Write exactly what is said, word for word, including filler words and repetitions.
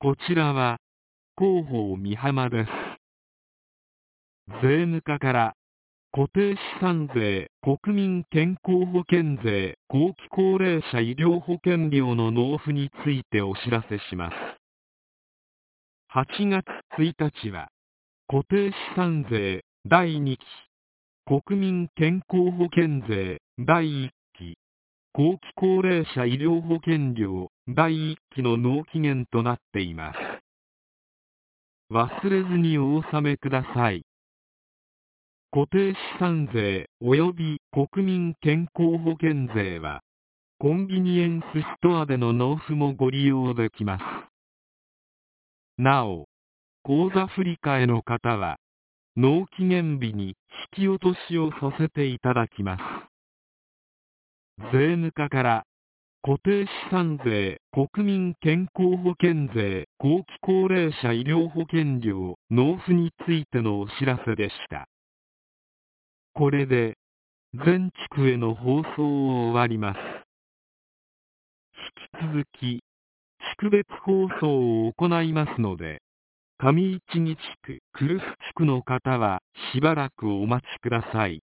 こちらは、広報美浜です。税務課から固定資産税、国民健康保険税、後期高齢者医療保険料の納付についてお知らせします。はちがつついたちは、固定資産税だいにき、国民健康保険税だいいっき、後期高齢者医療保険料だいいっきの納期限となっています。忘れずにお納めください。固定資産税及び国民健康保険税は、コンビニエンスストアでの納付もご利用できます。なお、口座振替の方は、納期限日に引き落としをさせていただきます。税務課から固定資産税、国民健康保険税、後期高齢者医療保険料納付についてのお知らせでした。これで全地区への放送を終わります。引き続き地区別放送を行いますので、上市木地区、来栖地区の方はしばらくお待ちください。